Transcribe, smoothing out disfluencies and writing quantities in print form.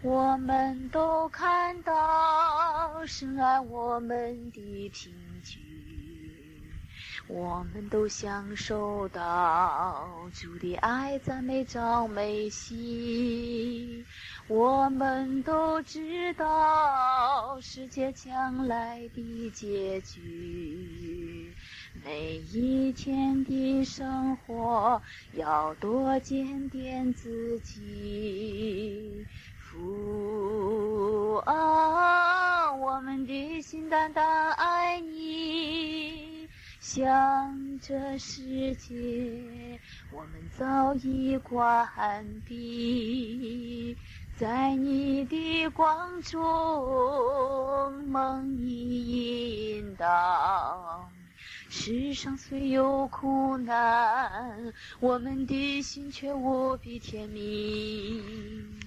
我们都看到深爱我们的凭据，我们都享受到主的爱赞美照美喜，我们都知道世界将来的结局，每一天的生活要多检点自己。父啊，我们的心单单爱你，向这世界我们早已关闭，在你的光中蒙你引导。世上虽有苦难，我们的心却无比甜蜜。